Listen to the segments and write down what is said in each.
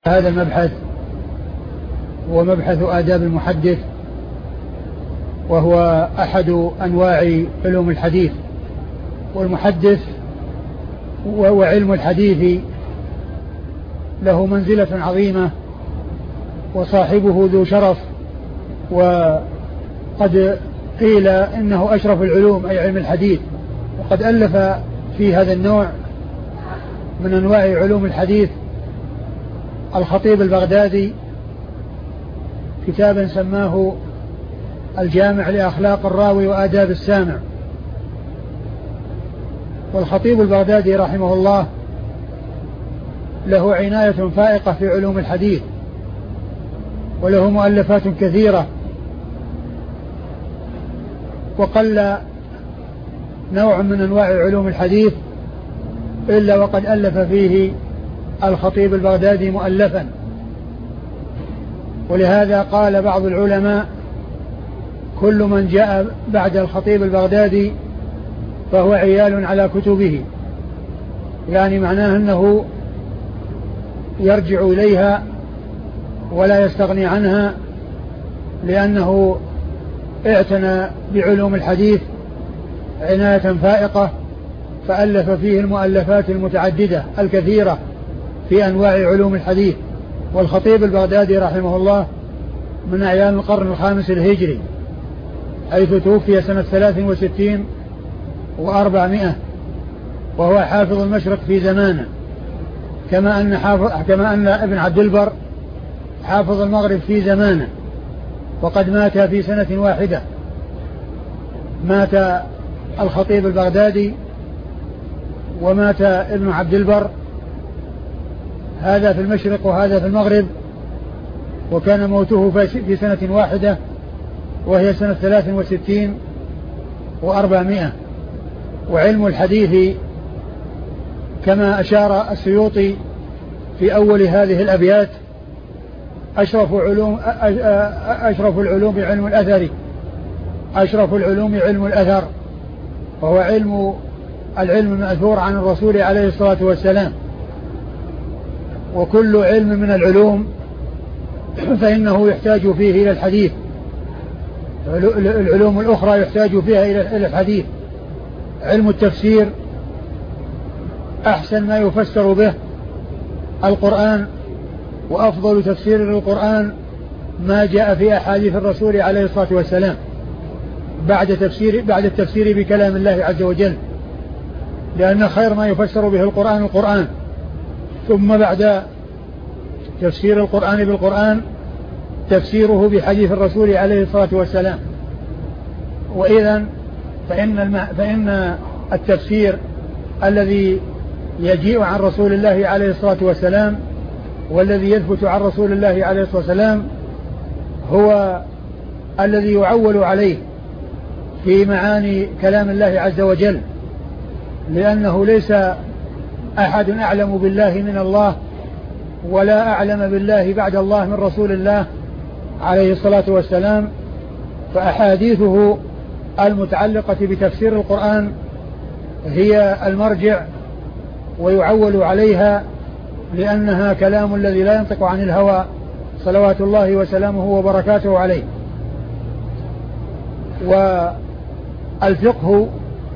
هذا المبحث هو مبحث آداب المحدث، وهو أحد أنواع علوم الحديث. والمحدث وعلم الحديث له منزلة عظيمة، وصاحبه ذو شرف، وقد قيل إنه أشرف العلوم أي علم الحديث. وقد ألف في هذا النوع من أنواع علوم الحديث الخطيب البغدادي كتابا سماه الجامع لأخلاق الراوي وآداب السامع. والخطيب البغدادي رحمه الله له عناية فائقة في علوم الحديث، وله مؤلفات كثيرة، وقل نوع من أنواع علوم الحديث إلا وقد ألف فيه الخطيب البغدادي مؤلفا. ولهذا قال بعض العلماء: كل من جاء بعد الخطيب البغدادي فهو عيال على كتبه، يعني معناه أنه يرجع إليها ولا يستغني عنها، لأنه اعتنى بعلوم الحديث عناية فائقة، فألف فيه المؤلفات المتعددة الكثيرة في أنواع علوم الحديث. والخطيب البغدادي رحمه الله من أعيان القرن الخامس الهجري، حيث توفي سنة 63 و400، وهو حافظ المشرق في زمانه، كما أن ابن عبد البر حافظ المغرب في زمانه، وقد مات في سنة واحدة. مات الخطيب البغدادي ومات ابن عبد البر، هذا في المشرق وهذا في المغرب، وكان موته في سنة واحدة وهي سنة 63 و400. وعلم الحديث كما أشار السيوطي في أول هذه الأبيات: أشرف العلوم علم الأثر، أشرف العلوم علم الأثر، وهو العلم المأثور عن الرسول عليه الصلاة والسلام. وكل علم من العلوم فإنه يحتاج فيه إلى الحديث، العلوم الأخرى يحتاج فيها إلى الحديث. علم التفسير أحسن ما يفسر به القرآن، وأفضل تفسير للقرآن ما جاء في أحاديث الرسول عليه الصلاة والسلام بعد التفسير بكلام الله عز وجل، لأن خير ما يفسر به القرآن، ثم بعد تفسير القرآن بالقرآن تفسيره بحديث الرسول عليه الصلاة والسلام. وإذن فإن التفسير الذي يجيء عن رسول الله عليه الصلاة والسلام والذي يثبت عن رسول الله عليه الصلاة والسلام هو الذي يعول عليه في معاني كلام الله عز وجل، لأنه ليس أحد أعلم بالله من الله، ولا أعلم بالله بعد الله من رسول الله عليه الصلاة والسلام. فأحاديثه المتعلقة بتفسير القرآن هي المرجع ويعول عليها، لأنها كلام الذي لا ينطق عن الهوى صلوات الله وسلامه وبركاته عليه. والفقه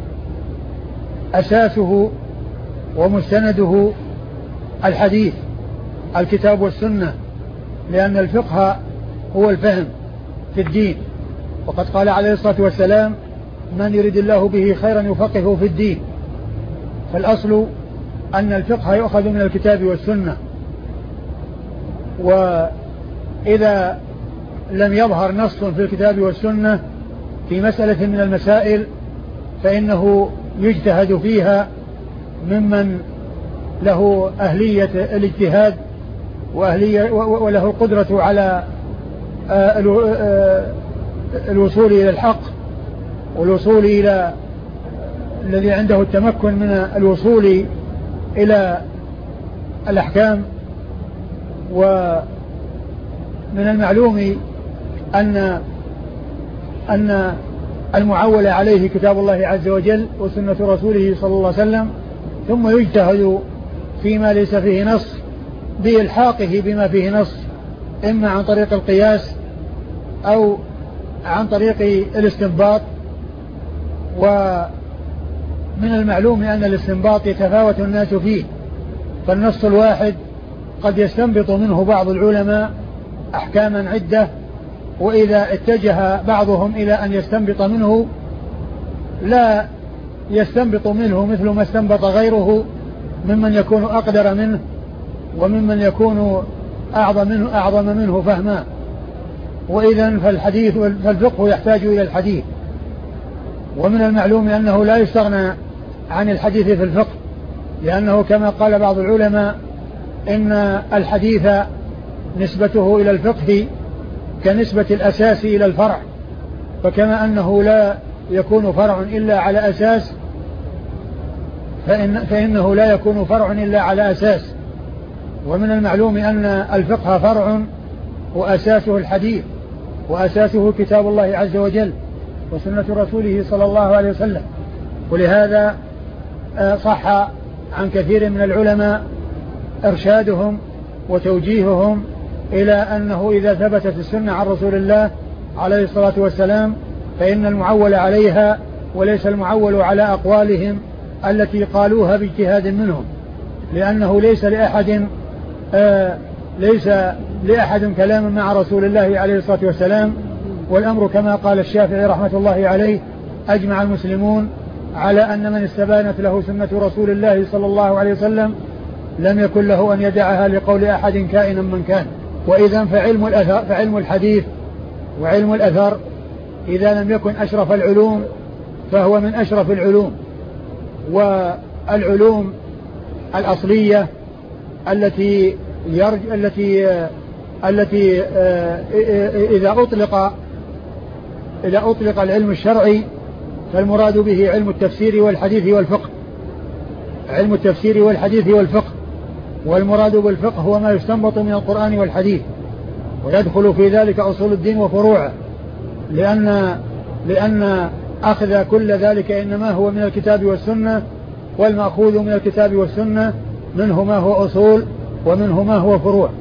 أساسه ومستنده الحديث، الكتاب والسنة، لأن الفقه هو الفهم في الدين. وقد قال عليه الصلاة والسلام: من يريد الله به خيرا يفقهه في الدين. فالأصل أن الفقه يؤخذ من الكتاب والسنة، وإذا لم يظهر نص في الكتاب والسنة في مسألة من المسائل فإنه يجتهد فيها ممن له أهلية الاجتهاد وله القدرة على الوصول إلى الحق، والوصول إلى الذي عنده التمكن من الوصول إلى الأحكام. ومن المعلوم أن المعول عليه كتاب الله عز وجل وسنة رسوله صلى الله عليه وسلم، ثم يجتهد فيما ليس فيه نص بإلحاقه بما فيه نص، إما عن طريق القياس أو عن طريق الاستنباط. ومن المعلوم أن الاستنباط يتفاوت الناس فيه، فالنص الواحد قد يستنبط منه بعض العلماء أحكاما عدة، وإذا اتجه بعضهم إلى أن يستنبط منه لا يستنبط منه مثل ما استنبط غيره ممن يكون أقدر منه وممن يكون أعظم منه فهما. وإذن فالفقه يحتاج إلى الحديث. ومن المعلوم أنه لا يستغنى عن الحديث في الفقه، لأنه كما قال بعض العلماء إن الحديث نسبته إلى الفقه كنسبة الأساس إلى الفرع، فكما أنه لا يكون فرع إلا على أساس فإنه لا يكون فرع إلا على أساس. ومن المعلوم أن الفقه فرع وأساسه الحديث، وأساسه كتاب الله عز وجل وسنة رسوله صلى الله عليه وسلم. ولهذا صح عن كثير من العلماء إرشادهم وتوجيههم إلى أنه إذا ثبتت السنة عن رسول الله عليه الصلاة والسلام فإن المعول عليها وليس المعول على أقوالهم التي قالوها باجتهاد منهم، لأنه ليس لأحد كلام مع رسول الله عليه الصلاة والسلام. والأمر كما قال الشافعي رحمة الله عليه: أجمع المسلمون على أن من استبانت له سنة رسول الله صلى الله عليه وسلم لم يكن له أن يدعها لقول أحد كائنا من كان. وإذا فعلم الحديث وعلم الأثر إذا لم يكن أشرف العلوم فهو من أشرف العلوم. والعلوم الأصلية التي إذا أطلق العلم الشرعي فالمراد به علم التفسير والحديث والفقه، علم التفسير والحديث والفقه. والمراد بالفقه هو ما يستنبط من القرآن والحديث، ويدخل في ذلك أصول الدين وفروعه، لأن أخذ كل ذلك إنما هو من الكتاب والسنة، والمأخوذ من الكتاب والسنة منه ما هو أصول ومنه ما هو فروع.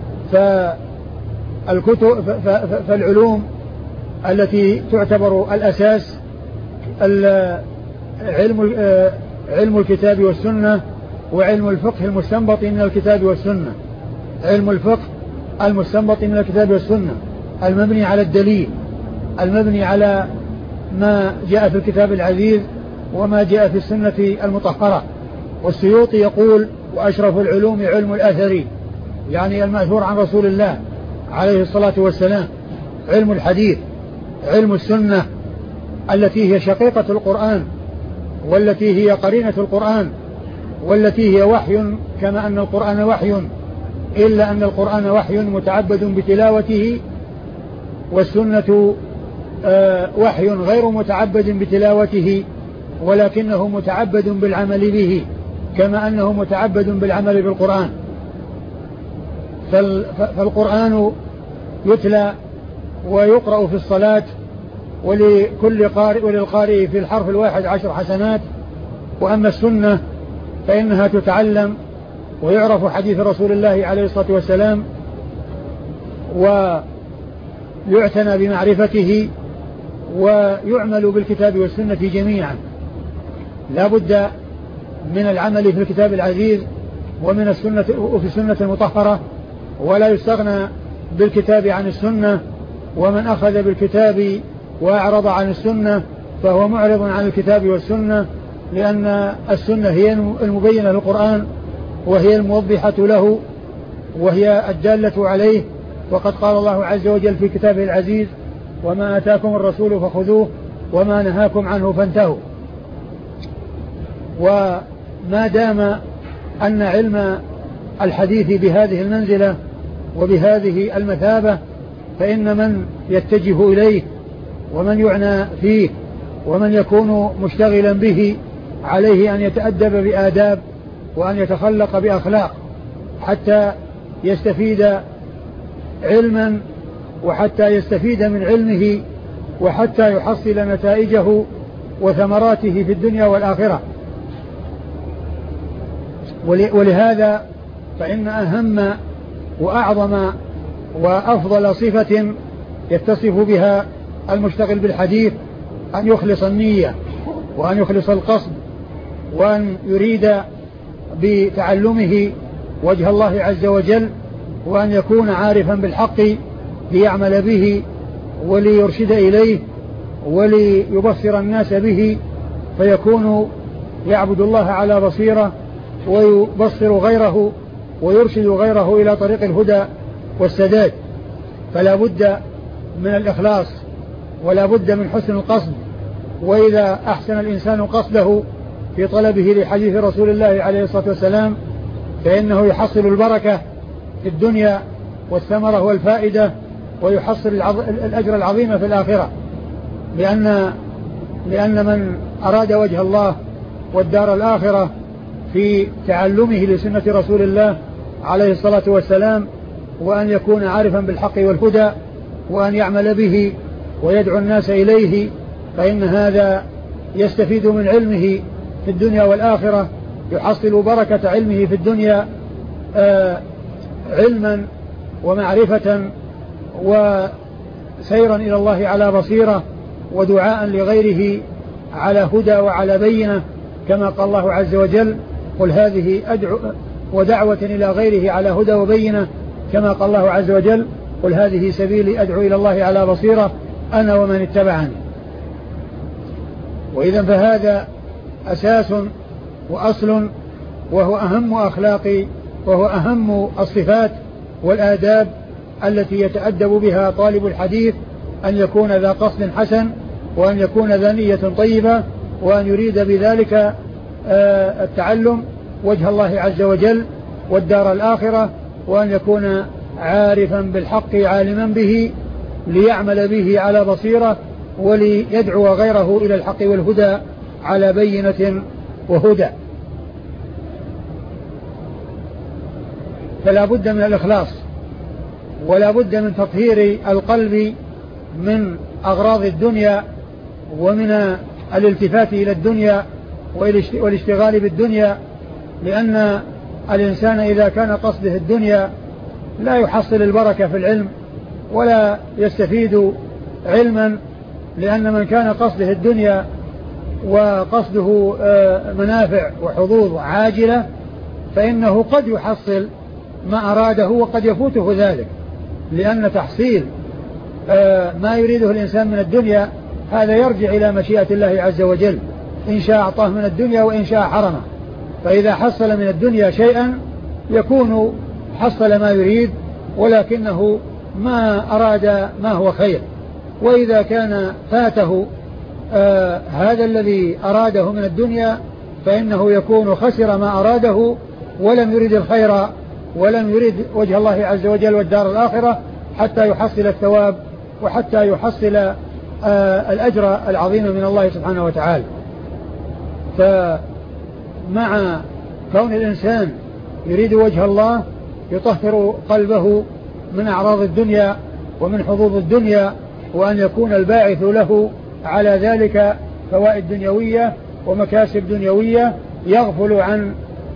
فالعلوم التي تعتبر الأساس علم الكتاب والسنة، وعلم الفقه المستنبط من الكتاب والسنة. علم الفقه المستنبط من الكتاب والسنة المبني على الدليل، المبني على ما جاء في الكتاب العزيز وما جاء في السنة المطهرة. والسيوطي يقول: وأشرف العلوم علم الأثر، يعني المأثور عن رسول الله عليه الصلاة والسلام. علم الحديث، علم السنة التي هي شقيقة القرآن، والتي هي قرينة القرآن، والتي هي وحي كما أن القرآن وحي، إلا أن القرآن وحي متعبد بتلاوته، والسنة وحي غير متعبد بتلاوته ولكنه متعبد بالعمل به، كما أنه متعبد بالعمل بالقرآن. فالقرآن يتلى ويقرأ في الصلاة، وللقارئ في الحرف الواحد 10 حسنات. وأما السنة فإنها تتعلم ويعرف حديث رسول الله عليه الصلاة والسلام ويعتنى بمعرفته ويعمل بالكتاب والسنة جميعا. لا بد من العمل في الكتاب العزيز ومن السنة وفي السنة المطهرة، ولا يستغنى بالكتاب عن السنة. ومن أخذ بالكتاب وأعرض عن السنة فهو معرض عن الكتاب والسنة، لأن السنة هي المبينة للقرآن، وهي الموضحة له، وهي الدالة عليه. وقد قال الله عز وجل في كتابه العزيز: وما آتاكم الرسول فخذوه وما نهاكم عنه فانتهوا. وما دام أن علم الحديث بهذه المنزلة وبهذه المثابة، فإن من يتجه إليه ومن يعنى فيه ومن يكون مشتغلا به عليه أن يتأدب بآداب وأن يتخلق بأخلاق حتى يستفيد علما، وحتى يستفيد من علمه، وحتى يحصل نتائجه وثمراته في الدنيا والآخرة. ولهذا فإن أهم وأعظم وأفضل صفة يتصف بها المشتغل بالحديث أن يخلص النية وأن يخلص القصد وأن يريد بتعلمه وجه الله عز وجل، وأن يكون عارفا بالحق ليعمل به وليرشد إليه وليبصر الناس به، فيكون يعبد الله على بصيرة ويبصر غيره ويرشد غيره إلى طريق الهدى والسداد. فلا بد من الإخلاص ولا بد من حسن القصد. وإذا أحسن الإنسان قصده في طلبه لحديث رسول الله عليه الصلاة والسلام فإنه يحصل البركة في الدنيا والثمرة والفائدة، ويحصل الأجر العظيم في الآخرة، لأن من أراد وجه الله والدار الآخرة في تعلمه لسنة رسول الله عليه الصلاة والسلام، وأن يكون عارفا بالحق والهدى وأن يعمل به ويدعو الناس إليه، فإن هذا يستفيد من علمه في الدنيا والآخرة، يحصل بركة علمه في الدنيا علما ومعرفة وسيرا إلى الله على بصيرة ودعاء لغيره على هدى وعلى بينة، كما قال الله عز وجل قل هذه أدعو، ودعوة إلى غيره على هدى وبينة، كما قال الله عز وجل قل هذه سبيلي أدعو إلى الله على بصيرة أنا ومن اتبعني. وإذا فهذا أساس وأصل، وهو أهم أخلاق وهو أهم الصفات والآداب التي يتأدب بها طالب الحديث، أن يكون ذا قصد حسن، وأن يكون ذا نية طيبة، وأن يريد بذلك التعلم وجه الله عز وجل والدار الآخرة، وأن يكون عارفا بالحق عالما به ليعمل به على بصيرة وليدعو غيره إلى الحق والهدى على بينة وهدى. فلا بد من الإخلاص ولا بد من تطهير القلب من أغراض الدنيا ومن الالتفات إلى الدنيا والاشتغال بالدنيا، لأن الإنسان إذا كان قصده الدنيا لا يحصل البركة في العلم ولا يستفيد علما، لأن من كان قصده الدنيا وقصده منافع وحظوظ عاجلة فإنه قد يحصل ما أراده وقد يفوته ذلك، لأن تحصيل ما يريده الإنسان من الدنيا هذا يرجع إلى مشيئة الله عز وجل، إن شاء أعطاه من الدنيا وإن شاء حرمه. فإذا حصل من الدنيا شيئا يكون حصل ما يريد ولكنه ما أراد ما هو خير، وإذا كان فاته هذا الذي أراده من الدنيا فإنه يكون خسر ما أراده ولم يرد الخير ولم يرد وجه الله عز وجل والدار الآخرة حتى يحصل الثواب وحتى يحصل الأجر العظيم من الله سبحانه وتعالى. فمع كون الإنسان يريد وجه الله يطهر قلبه من أعراض الدنيا ومن حظوظ الدنيا، وأن يكون الباعث له على ذلك فوائد دنيوية ومكاسب دنيوية، يغفل عن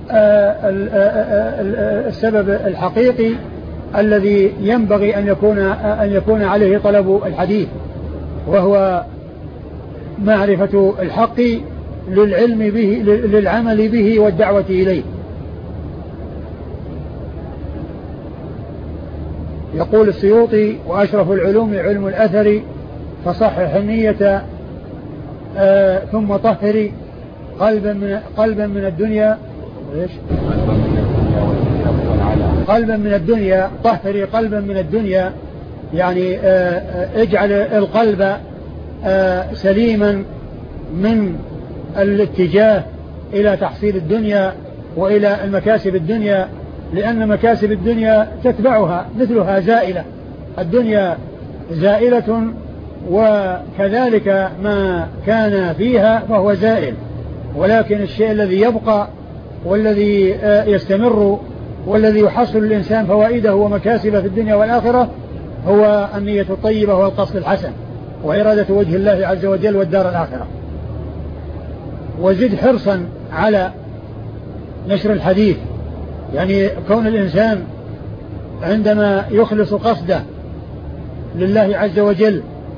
السبب الحقيقي الذي ينبغي أن يكون عليه طلب الحديث، وهو معرفة الحق للعلم به للعمل به والدعوة إليه. يقول السيوطي وأشرف العلوم علم الأثر، فصحح النية ثم طهري قلبا من الدنيا قلبا من الدنيا، طهري قلبا من الدنيا، يعني اجعل القلب سليما من الاتجاه إلى تحصيل الدنيا وإلى المكاسب الدنيا، لأن مكاسب الدنيا تتبعها مثلها زائلة، الدنيا زائلة وكذلك ما كان فيها فهو زائل، ولكن الشيء الذي يبقى والذي يستمر والذي يحصل الإنسان فوائده ومكاسبه في الدنيا والآخرة هو النية الطيبة والقصد الحسن وإرادة وجه الله عز وجل والدار الآخرة. وزد حرصا على نشر الحديث، يعني كون الإنسان عندما يخلص قصده لله عز وجل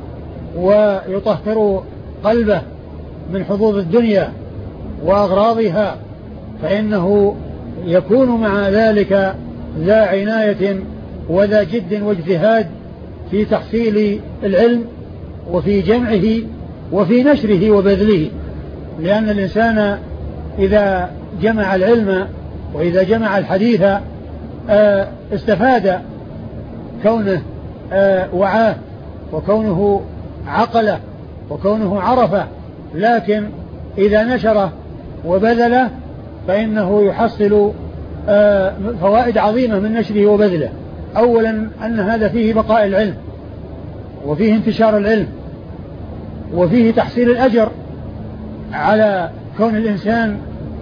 ويطهر قلبه من حظوظ الدنيا وأغراضها، فإنه يكون مع ذلك ذا عناية وذا جد واجتهاد في تحصيل العلم وفي جمعه وفي نشره وبذله. لأن الإنسان إذا جمع العلم وإذا جمع الحديث استفاد كونه وعاه وكونه عقله وكونه عرفه، لكن إذا نشره وبذله فإنه يحصل فوائد عظيمة من نشره وبذله. أولا أن هذا فيه بقاء العلم وفيه انتشار العلم وفيه تحصيل الأجر على كون الإنسان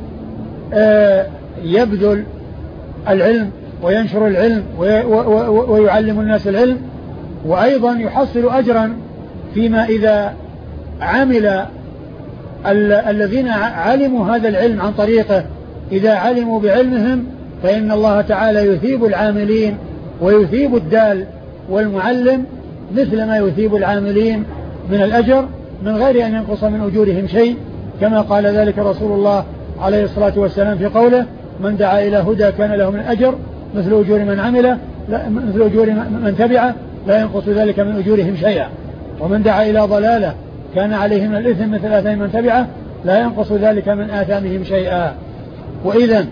يبذل العلم وينشر العلم ويعلم الناس العلم، وأيضا يحصل أجرا فيما إذا عمل الذين علموا هذا العلم عن طريقه، إذا علموا بعلمهم فإن الله تعالى يثيب العاملين ويثيب الدال والمعلم مثل ما يثيب العاملين من الأجر من غير أن ينقص من أجورهم شيء، كما قال ذلك رسول الله عليه الصلاة والسلام في قوله: من دعا إلى هدى كان له من الأجر مثل أجور من عمله مثل أجور من تبعه لا ينقص ذلك من أجورهم شيئا، ومن دعا إلى ضلالة كان عليه من الإثم مثل آثام من تبعه لا ينقص ذلك من آثامهم شيئا. وإذن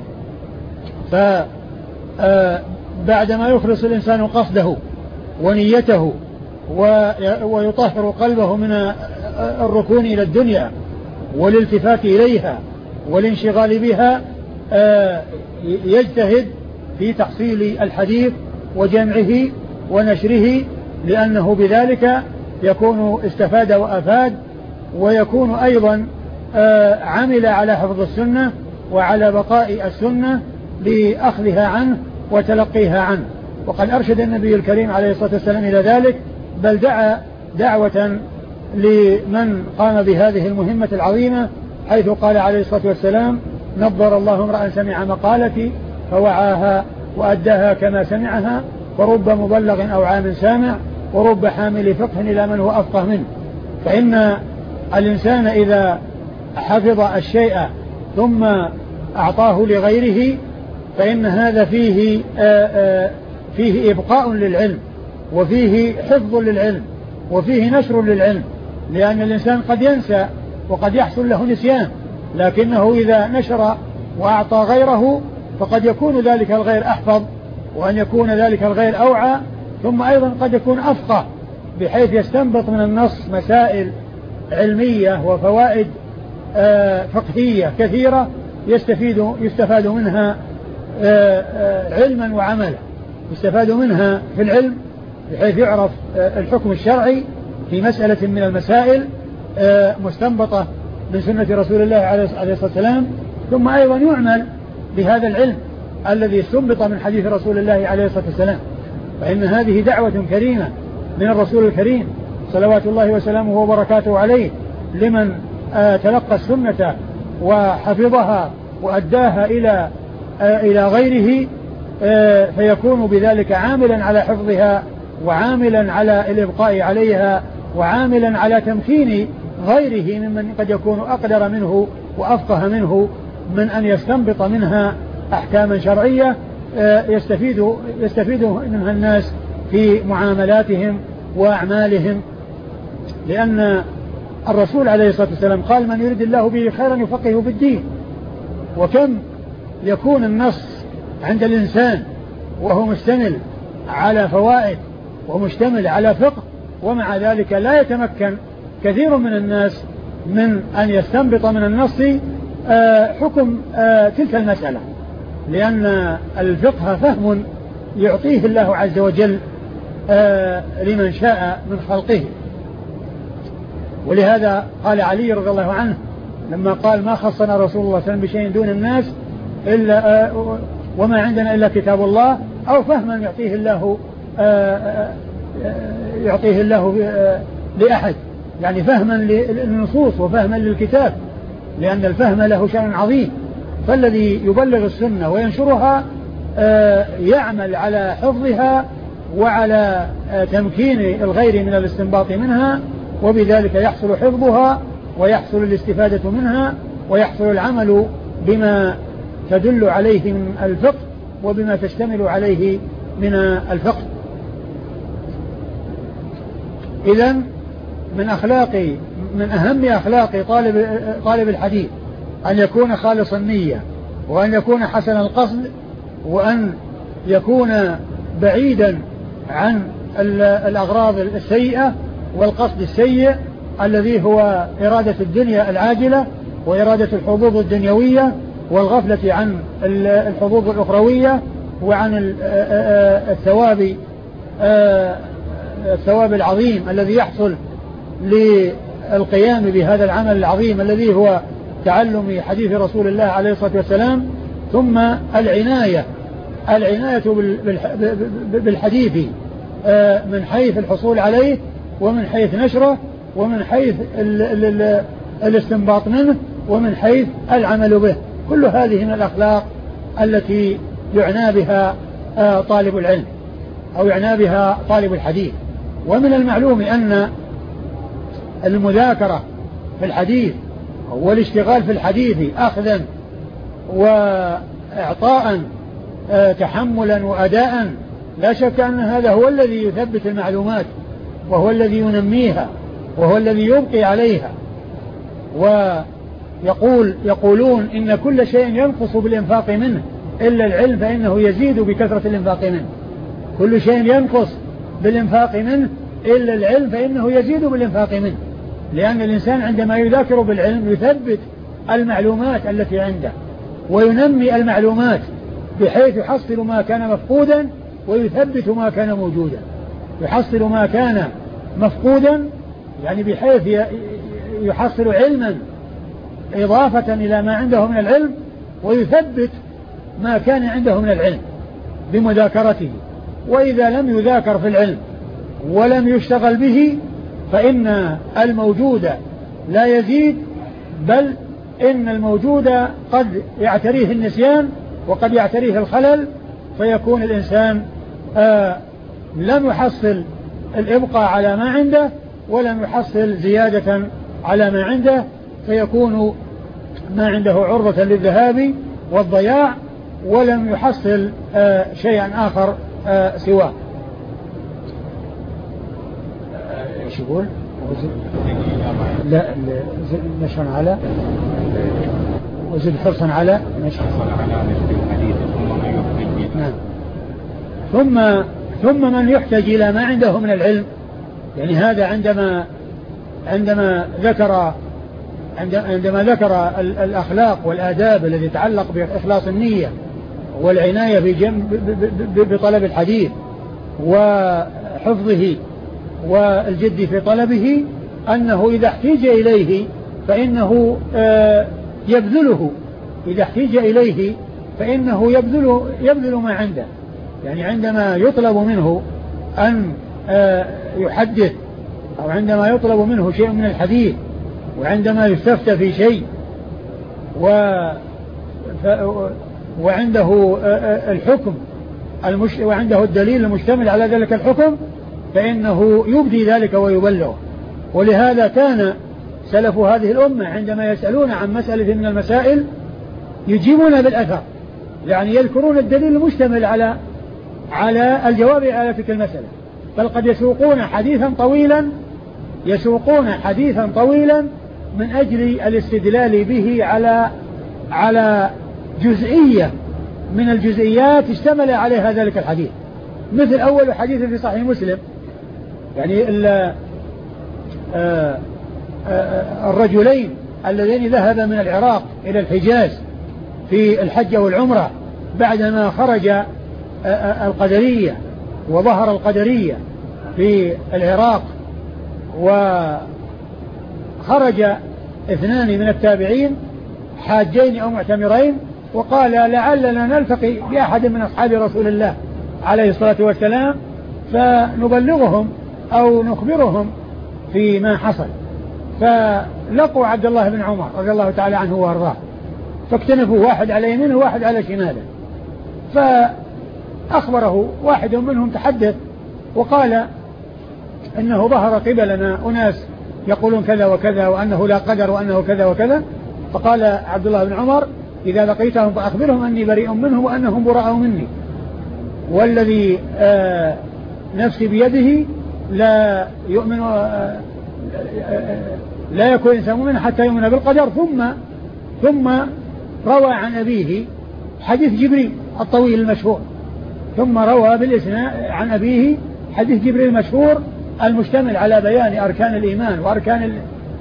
بعدما يخلص الإنسان قصده ونيته ويطهر قلبه من الركون إلى الدنيا والالتفات إليها والانشغال بها، يجتهد في تحصيل الحديث وجمعه ونشره، لأنه بذلك يكون استفاد وأفاد، ويكون أيضا عمل على حفظ السنة وعلى بقاء السنة لأخذها عنه وتلقيها عنه. وقد أرشد النبي الكريم عليه الصلاة والسلام إلى ذلك، بل دعا دعوة لمن قام بهذه المهمة العظيمة، حيث قال عليه الصلاة والسلام: نظر الله امرأ سمع مقالتي فوعاها وأداها كما سمعها، ورب مبلغ أو عام سامع، ورب حامل فقه إلى من هو أفقه منه. فإن الإنسان إذا حفظ الشيء ثم أعطاه لغيره فإن هذا فيه إبقاء للعلم وفيه حفظ للعلم وفيه نشر للعلم، لأن الإنسان قد ينسى وقد يحصل له نسيان، لكنه إذا نشر وأعطى غيره فقد يكون ذلك الغير أحفظ، وأن يكون ذلك الغير أوعى، ثم أيضا قد يكون أفقه بحيث يستنبط من النص مسائل علمية وفوائد فقهية كثيرة يستفاد منها علما وعملا، يستفاد منها في العلم بحيث يعرف الحكم الشرعي في مسألة من المسائل مستنبطة من سنة رسول الله عليه الصلاة والسلام، ثم أيضا يعمل بهذا العلم الذي استنبط من حديث رسول الله عليه الصلاة والسلام. فإن هذه دعوة كريمة من الرسول الكريم صلوات الله وسلامه وبركاته عليه لمن تلقى السنة وحفظها وأداها إلى غيره، فيكون بذلك عاملا على حفظها وعاملا على الإبقاء عليها وعاملا على تمكين غيره ممن قد يكون أقدر منه وأفقه منه من أن يستنبط منها أحكاما شرعية يستفيد منها الناس في معاملاتهم وأعمالهم. لأن الرسول عليه الصلاة والسلام قال: من يريد الله به خيرا يفقهه في الدين. وكم يكون النص عند الإنسان وهو مشتمل على فوائد ومشتمل على فقه، ومع ذلك لا يتمكن كثير من الناس من أن يستنبط من النص حكم تلك المسألة، لأن الفقه فهم يعطيه الله عز وجل لمن شاء من خلقه. ولهذا قال علي رضي الله عنه لما قال: ما خصنا رسول الله صلى الله عليه وسلم بشيء دون الناس إلا وما عندنا إلا كتاب الله، أو فهما يعطيه الله لأحد، يعني فهما للنصوص وفهما للكتاب، لأن الفهم له شأن عظيم. فالذي يبلغ السنة وينشرها يعمل على حفظها وعلى تمكين الغير من الاستنباط منها، وبذلك يحصل حفظها ويحصل الاستفادة منها ويحصل العمل بما تدل عليه من الفقه وبما تشتمل عليه من الفقه. إذن من أهم أخلاق طالب الحديث أن يكون خالص النية، وأن يكون حسن القصد، وأن يكون بعيدا عن الأغراض السيئة والقصد السيء الذي هو إرادة الدنيا العاجلة وإرادة الحظوظ الدنيوية والغفلة عن الحظوظ الأخروية وعن الثواب العظيم الذي يحصل للقيام بهذا العمل العظيم الذي هو تعلم حديث رسول الله عليه الصلاة والسلام. ثم العناية بالحديث من حيث الحصول عليه ومن حيث نشره ومن حيث الاستنباط منه ومن حيث العمل به. كل هذه من الأخلاق التي يعنى بها طالب العلم أو يعنى بها طالب الحديث. ومن المعلوم أن المذاكرة في الحديث والاشتغال في الحديث أخذا وإعطاء تحملا وأداء لا شك أن هذا هو الذي يثبت المعلومات وهو الذي ينميها وهو الذي يبقي عليها. ويقولون إن كل شيء ينقص بالإنفاق منه إلا العلم فإنه يزيد بكثرة الإنفاق منه. كل شيء ينقص بالإنفاق منه إلا العلم فإنه يزيد بالإنفاق منه، لأن الإنسان عندما يذاكر بالعلم يثبت المعلومات التي عنده وينمي المعلومات بحيث يحصل ما كان مفقودا ويثبت ما كان موجودا. يحصل ما كان مفقودا يعني بحيث يحصل علما إضافة إلى ما عنده من العلم، ويثبت ما كان عنده من العلم بمذاكرته. وإذا لم يذاكر في العلم ولم يشتغل به فإن الموجود لا يزيد، بل إن الموجود قد يعتريه النسيان وقد يعتريه الخلل، فيكون الإنسان لم يحصل الإبقاء على ما عنده ولم يحصل زيادة على ما عنده، فيكون ما عنده عرضة للذهاب والضياع ولم يحصل شيئا آخر سواه. ايش يقول؟ لا نشرا على وزد حرصا على نشر نعم. ثم من يحتاج إلى ما عنده من العلم، يعني هذا عندما ذكر الأخلاق والآداب التي تتعلق بإخلاص النية والعناية بطلب الحديث وحفظه والجد في طلبه، أنه إذا احتيج إليه فإنه يبذله. إذا احتيج إليه فإنه يبذل ما عنده. يعني عندما يطلب منه أن يحدث أو عندما يطلب منه شيء من الحديث وعندما يستفتى في شيء وعنده الحكم وعنده الدليل المشتمل على ذلك الحكم فإنه يبدي ذلك ويبلغ. ولهذا كان سلف هذه الأمة عندما يسألون عن مسألة من المسائل يجيبون بالأثر، يعني يذكرون الدليل المشتمل على الجواب على تلك المسألة، بل قد يسوقون حديثا طويلا من أجل الاستدلال به على جزئية من الجزئيات اشتمل عليها ذلك الحديث. مثل أول حديث في صحيح مسلم، يعني الرجلين اللذين ذهبا من العراق إلى الحجاز في الحج والعمرة بعدما خرج القدرية وظهر القدرية في العراق، وخرج 2 من التابعين حاجين أو معتمرين وقال لعلنا نلتقي بأحد من أصحاب رسول الله عليه الصلاة والسلام فنبلغهم أو نخبرهم فيما حصل. فلقوا عبد الله بن عمر رضي الله تعالى عنه وارضاه، فاكتنفوا واحد على يمينه وواحد على شماله، أخبره واحد منهم تحدث وقال إنه ظهر قبلنا أناس يقولون كذا وكذا وأنه لا قدر وأنه كذا وكذا. فقال عبد الله بن عمر إذا لقيتهم فأخبرهم أني بريء منهم وأنهم براء مني، والذي نفسي بيده لا يؤمن لا يكون إنسان مؤمنا حتى يؤمن بالقدر. ثم روى عن أبيه حديث جبريل الطويل المشهور، ثم روى بالإسناد عن أبيه حديث جبريل المشهور المشتمل على بيان أركان الإيمان وأركان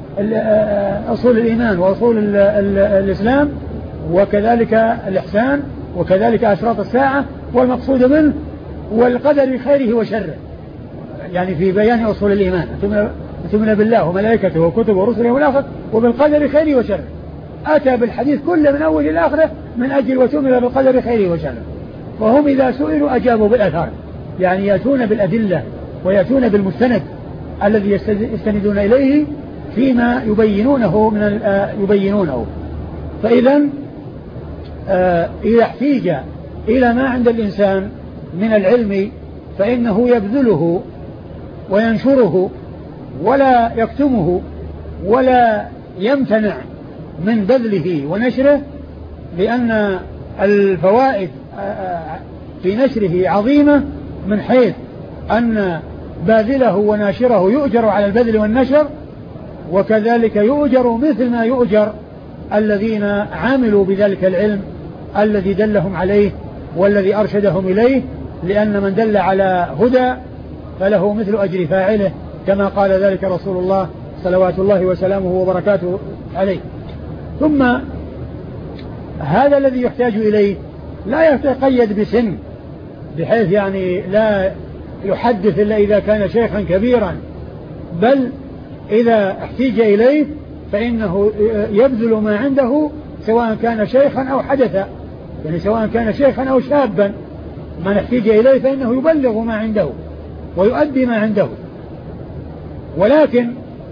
أصول الإيمان وأصول الإسلام وكذلك الإحسان وكذلك أشراط الساعة والمقصود منه والقدر خيره وشره، يعني في بيان أصول الإيمان تؤمن بالله وملائكته وكتبه ورسله والآخر وبالقدر خيره وشره. أتى بالحديث كله من أول إلى آخره من أجل وتؤمن بالقدر خيره وشره. وهم إذا سئلوا أجابوا بالأثار، يعني يأتون بالأدلة ويأتون بالمستند الذي يستندون إليه فيما يبينونه. فإذا إذا احتيج إلى ما عند الإنسان من العلم فإنه يبذله وينشره ولا يكتمه ولا يمتنع من بذله ونشره، لأن الفوائد في نشره عظيمة من حيث أن باذله وناشره يؤجر على البذل والنشر، وكذلك يؤجر مثل ما يؤجر الذين عاملوا بذلك العلم الذي دلهم عليه والذي أرشدهم إليه، لأن من دل على هدى فله مثل أجر فاعله كما قال ذلك رسول الله صلوات الله وسلامه وبركاته عليه. ثم هذا الذي يحتاج إليه لا يتقيد بسن بحيث يعني لا يحدث إلا إذا كان شيخا كبيرا، بل إذا احتيج إليه فإنه يبذل ما عنده سواء كان شيخا أو حدثا، يعني سواء كان شيخا أو شابا من احتيج إليه فإنه يبلغ ما عنده ويؤدي ما عنده. ولكن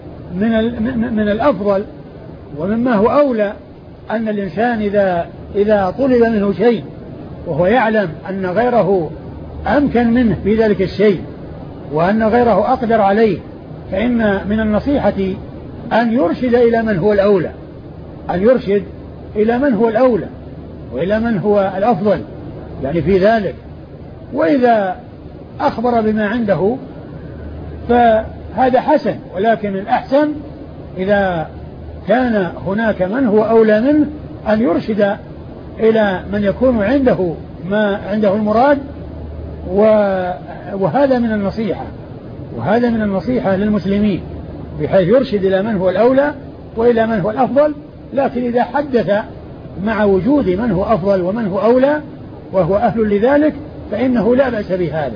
من الأفضل ومما هو أولى أن الإنسان إذا طلب منه شيء وهو يعلم أن غيره أمكن منه في ذلك الشيء وأن غيره أقدر عليه، فإن من النصيحة أن يرشد إلى من هو الأولى، أن يرشد إلى من هو الأولى وإلى من هو الأفضل يعني في ذلك. وإذا أخبر بما عنده فهذا حسن، ولكن الأحسن إذا كان هناك من هو أولى منه أن يرشد إلى من يكون عنده ما عنده المراد. وهذا من النصيحة، وهذا من النصيحة للمسلمين بحيث يرشد إلى من هو الأولى وإلى من هو الأفضل. لكن إذا حدث مع وجود من هو أفضل ومن هو أولى وهو أهل لذلك فإنه لا بأس بهذا،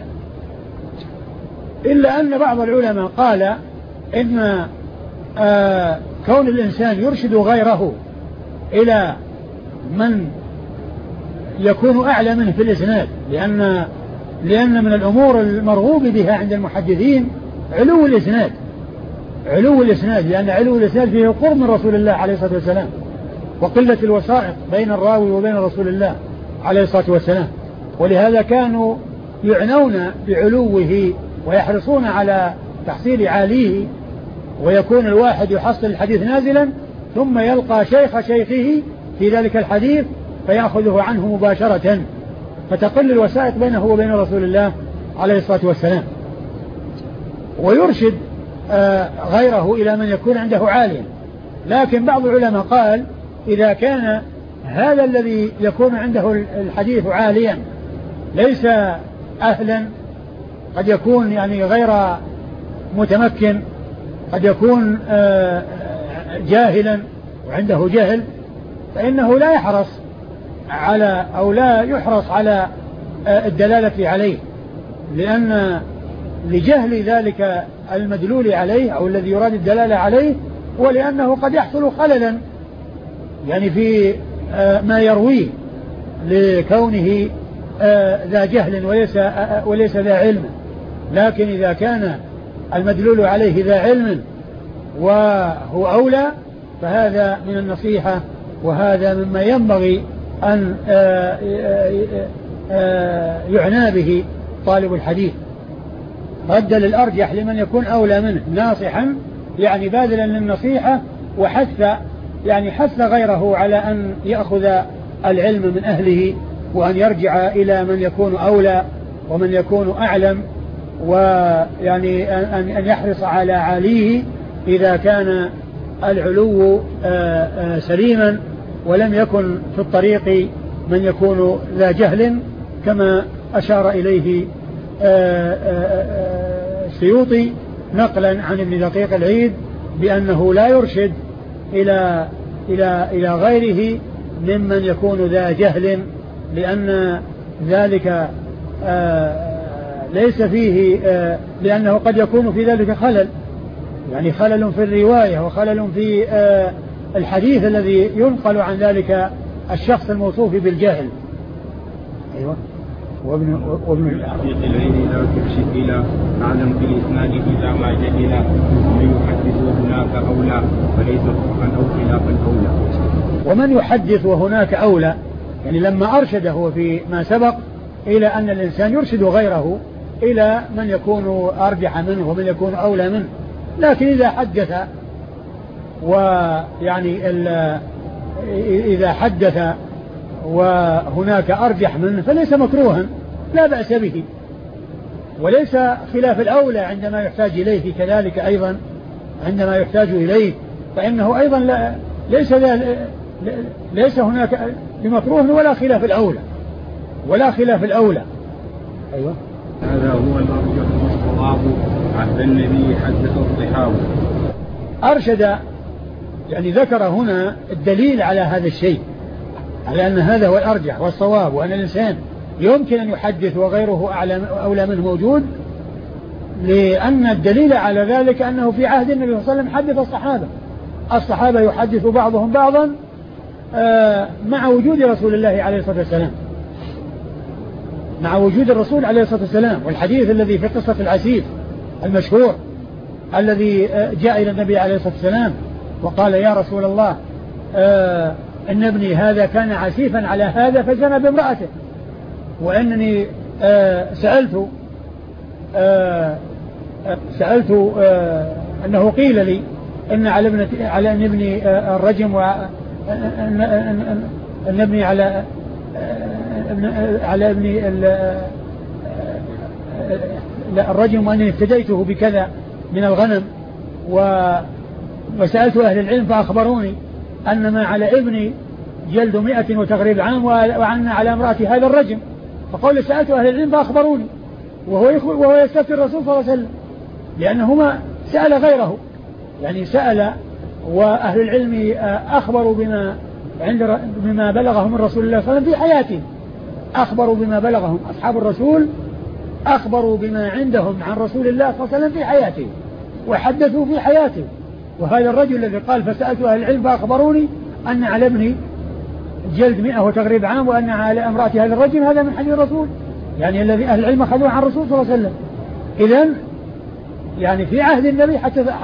إلا أن بعض العلماء قال إن كون الإنسان يرشد غيره إلى من يكون أعلى منه في الإسناد، لأن من الأمور المرغوب بها عند المحدثين علو الإسناد، لأن علو الإسناد فيه قرب من رسول الله عليه الصلاة والسلام وقلة الوسائط بين الراوي وبين رسول الله عليه الصلاة والسلام. ولهذا كانوا يعنون بعلوه ويحرصون على تحصيل عاليه، ويكون الواحد يحصل الحديث نازلا ثم يلقى شيخ شيخه في ذلك الحديث فيأخذه عنه مباشرة، فتقل الوسائط بينه وبين رسول الله عليه الصلاة والسلام. ويرشد غيره إلى من يكون عنده عاليا. لكن بعض العلماء قال إذا كان هذا الذي يكون عنده الحديث عاليا ليس أهلا، قد يكون يعني غير متمكن، قد يكون جاهلا وعنده جهل، فإنه لا يحرص على أو لا يحرص على الدلالة عليه، لأن لجهل ذلك المدلول عليه أو الذي يراد الدلالة عليه، ولأنه قد يحصل خللا يعني في ما يرويه لكونه ذا جهل وليس ذا علم. لكن إذا كان المدلول عليه ذا علم وهو أولى فهذا من النصيحة، وهذا مما ينبغي أن يعنى به طالب الحديث. رد للأرجح لمن يكون أولى منه ناصحا يعني باذلا للنصيحة، وحث يعني حث غيره على أن يأخذ العلم من أهله، وأن يرجع إلى من يكون أولى ومن يكون أعلم، ويعني أن يحرص على عاليه إذا كان العلو سليما، ولم يكن في الطريق من يكون ذا جهل، كما أشار إليه السيوطي نقلا عن ابن دقيق العيد بأنه لا يرشد إلى غيره ممن يكون ذا جهل، لأن ذلك ليس فيه، لأنه قد يكون في ذلك خلل، يعني خلل في الرواية وخلل في الحديث الذي ينقل عن ذلك الشخص الموصوف بالجهل. أيوة. وابن الحقيق العين لا ترشد إلى أعلم في الإسناد إذا ما جهل، ومن يحدث وهناك أولى فليس فرقا أو خلافا أولى. ومن يحدث وهناك أولى، يعني لما أرشده فيما سبق إلى أن الإنسان يرشد غيره إلى من يكون أرجح منه ومن يكون أولى منه، لكن إذا حدث ويعني إذا حدث وهناك أرجح منه فليس مكروها، لا بأس به، وليس خلاف الأولى عندما يحتاج إليه، كذلك أيضا عندما يحتاج إليه فإنه أيضا ليس هناك بمكروه ولا خلاف الأولى، ولا خلاف الأولى. أيوة. هذا هو الأرجح والصواب عهد النبي حدث الصحابة. أرشد يعني ذكر هنا الدليل على هذا الشيء، على أن هذا هو الأرجح والصواب، وأن الإنسان يمكن أن يحدث وغيره أولى منه موجود، لأن الدليل على ذلك أنه في عهد النبي صلى الله عليه وسلم حدث الصحابة يحدث بعضهم بعضا مع وجود رسول الله عليه الصلاة والسلام، مع وجود الرسول عليه الصلاة والسلام. والحديث الذي في قصة العسيف المشهور الذي جاء إلى النبي عليه الصلاة والسلام وقال يا رسول الله إن ابني هذا كان عسيفا على هذا فزنى بامرأته، وأنني سألت أنه قيل لي إن على ابني الرجم، أن ابني على ابني الرجم، وأنني افتديته بكذا من الغنم، وسألت أهل العلم فأخبروني أن ما على ابني جلد 100 وتغريب عام، وأن على امرأتي هذا الرجم. فقال سألت أهل العلم فأخبروني، وهو يستفتي الرسول صلى الله عليه وسلم، لأنهما سأل غيره، يعني سأل وأهل العلم أخبروا بما بلغهم الرسول الله صلى الله عليه وسلم في حياته، أخبروا بما بلغهم أصحاب الرسول، أخبروا بما عندهم عن رسول الله صلى الله عليه وسلم في حياته، وحدثوا في حياته. وهذا الرجل الذي قال فسألت أهل العلم فأخبروني أن على ابني جلد 100 وتغريب عام، وأن على امرأتي هذا الرجل، هذا من حديث الرسول، يعني الذي أهل العلم أخذوه عن الرسول صلى الله عليه وسلم. إذن يعني في عهد النبي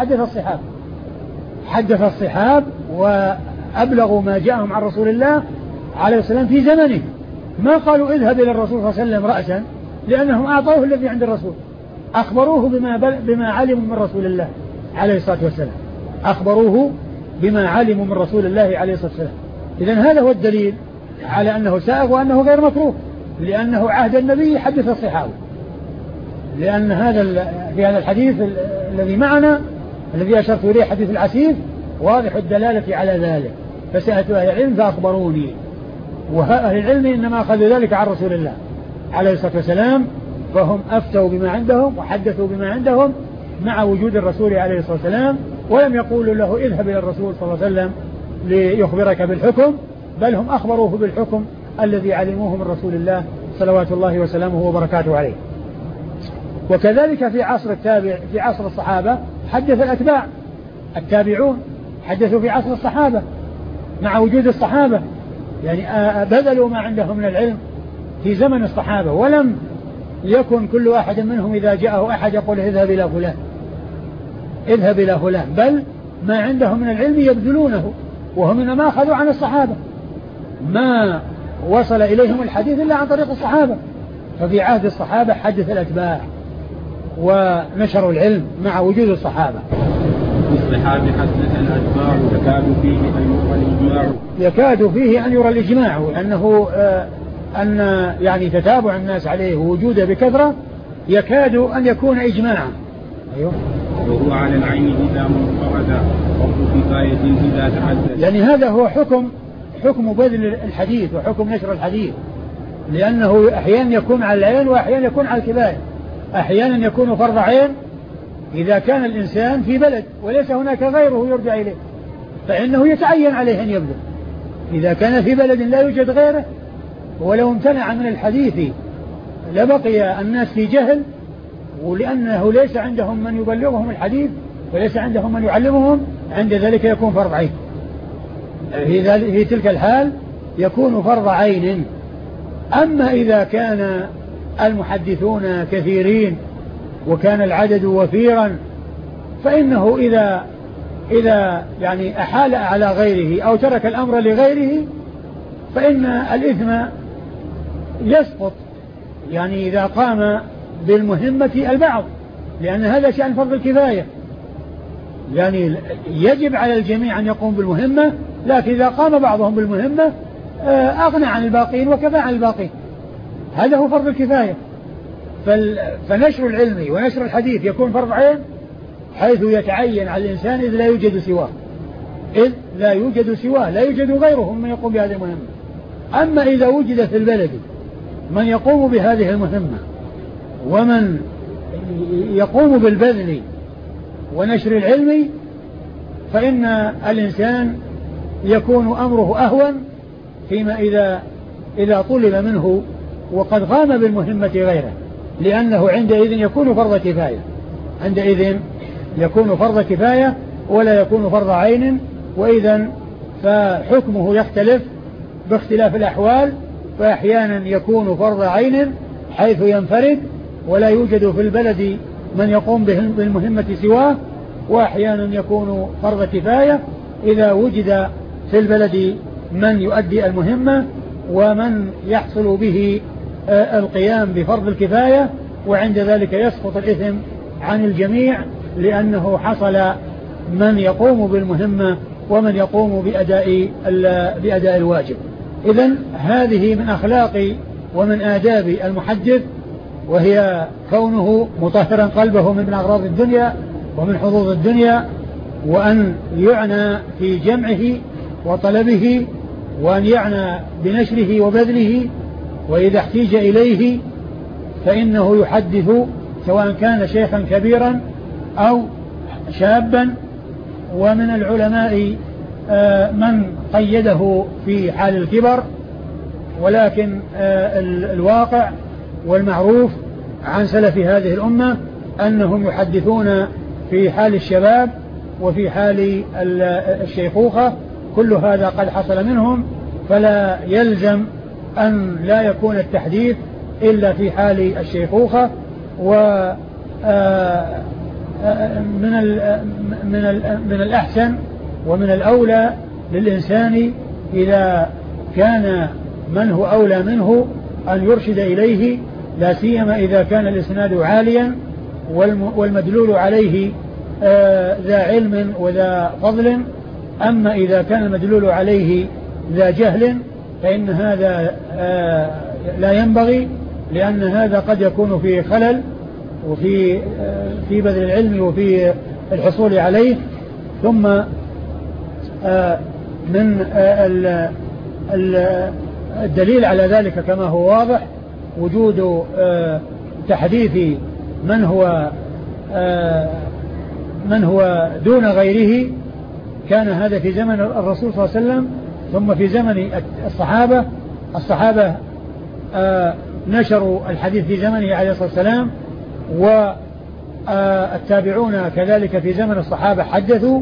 حدث الصحاب وأبلغوا ما جاءهم عن رسول الله عليه السلام في زمنه، ما قالوا اذهب إلى الرسول صلى الله عليه وسلم رأسا، لأنهم أعطوه الذي عند الرسول، أخبروه بما علموا من رسول الله عليه الصلاة والسلام، أخبروه بما علموا من رسول الله عليه الصلاة والسلام. إذن هذا هو الدليل على أنه سائغ وأنه غير مكروه، لأنه عهد النبي حدث الصحابة، لأن في هذا الحديث الذي معنا الذي أشرت إليه حديث العسيف واضح الدلالة على ذلك. فسألت أهل العلم فأخبروني، وأهل العلم إنما أخذوا ذلك عن رسول الله عليه الصلاة والسلام، فهم أفتوا بما عندهم وحدثوا بما عندهم مع وجود الرسول عليه الصلاة والسلام، ولم يقولوا له اذهب إلى الرسول صلى الله عليه وسلم ليخبرك بالحكم، بل هم أخبروه بالحكم الذي علموه من رسول الله صلوات الله وسلامه وبركاته عليه. وكذلك في عصر الصحابة حدث الأتباع، التابعون حدثوا في عصر الصحابة مع وجود الصحابة، يعني بذلوا ما عندهم من العلم في زمن الصحابة، ولم يكن كل واحد منهم إذا جاءه أحد يقول اذهب إلى فلان، بل ما عندهم من العلم يبذلونه، وهم إنما أخذوا عن الصحابة ما وصل إليهم الحديث إلا عن طريق الصحابة. ففي عهد الصحابة حدث الأتباع ونشروا العلم مع وجود الصحابة. الصحابة حدث الأتباع يكاد فيه أن يرى الإجماع أنه أن يعني تتابع الناس عليه ووجوده بكثرة يكاد أن يكون إجماعا. أيوه. وهو على العين إذا منفرد وفي كفاية إذا تعدد. يعني هذا هو حكم بذل الحديث وحكم نشر الحديث، لأنه أحيانا يكون على العين وأحيانا يكون على الكفاية. أحيانا يكون فرض عين إذا كان الإنسان في بلد وليس هناك غيره يرجع إليه فإنه يتعين عليه أن يبذل. إذا كان في بلد لا يوجد غيره ولو امتنع من الحديث لبقي الناس في جهل، ولأنه ليس عندهم من يبلغهم الحديث وليس عندهم من يعلمهم، عند ذلك يكون فرض عين. في تلك الحال يكون فرض عين. أما إذا كان المحدثون كثيرين وكان العدد وفيرا فإنه إذا يعني أحال على غيره أو ترك الأمر لغيره فإن الإثم يسقط، يعني إذا قام بالمهمة البعض، لأن هذا شأن فرض الكفاية. يعني يجب على الجميع أن يقوم بالمهمة، لكن إذا قام بعضهم بالمهمة أغنى عن الباقين وكفى عن الباقين. هذا هو فرض الكفاية. فنشر العلم ونشر الحديث يكون فرض عين حيث يتعين على الإنسان إذ لا يوجد سواه، لا يوجد غيره من يقوم بهذه المهمة. أما إذا وجد في البلد من يقوم بهذه المهمة ومن يقوم بالبذل ونشر العلم فإن الإنسان يكون أمره أهون فيما إذا طلب منه وقد قام بالمهمة غيره، لأنه عندئذ يكون فرض كفاية ولا يكون فرض عين. وإذا فحكمه يختلف باختلاف الأحوال، فأحيانا يكون فرض عين حيث ينفرد ولا يوجد في البلد من يقوم بالمهمة سواه، وأحيانا يكون فرض كفاية إذا وجد في البلد من يؤدي المهمة ومن يحصل به القيام بفرض الكفاية، وعند ذلك يسقط الإثم عن الجميع لأنه حصل من يقوم بالمهمة ومن يقوم بأداء الواجب. إذن هذه من أخلاق ومن آداب المحدث، وهي كونه مطهرا قلبه من أغراض الدنيا ومن حظوظ الدنيا، وأن يعنى في جمعه وطلبه، وأن يعنى بنشره وبذله، وإذا احتيج إليه فإنه يحدث سواء كان شيخا كبيرا أو شابا. ومن العلماء من قيده في حال الكبر، ولكن الواقع والمعروف عن سلف هذه الأمة أنهم يحدثون في حال الشباب وفي حال الشيخوخة، كل هذا قد حصل منهم، فلا يلزم أن لا يكون التحديث إلا في حال الشيخوخة. من الأحسن ومن الأولى للإنسان إذا كان من هو أولى منه أن يرشد إليه، لا سيما إذا كان الإسناد عاليا والمدلول عليه ذا علم وذا فضل. أما إذا كان المدلول عليه ذا جهل فإن هذا لا ينبغي، لأن هذا قد يكون فيه خلل وفي بذل العلم وفي الحصول عليه. ثم من الدليل على ذلك كما هو واضح وجود تحديث من هو دون غيره. كان هذا في زمن الرسول صلى الله عليه وسلم، ثم في زمن الصحابة نشروا الحديث في زمنه عليه الصلاة والسلام، والتابعون كذلك في زمن الصحابة حدثوا.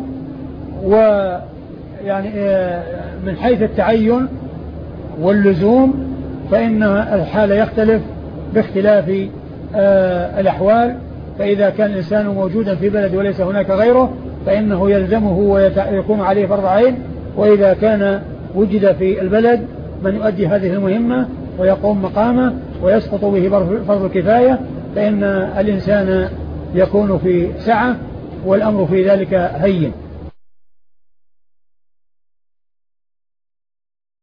ويعني من حيث التعين واللزوم فإن الحال يختلف باختلاف الأحوال. فإذا كان الإنسان موجودا في بلد وليس هناك غيره فإنه يلزمه ويكون عليه فرض عين، وإذا كان وجد في البلد من يؤدي هذه المهمة ويقوم مقامه ويسقط به فرض الكفاية، فإن الإنسان يكون في سعة والأمر في ذلك هين.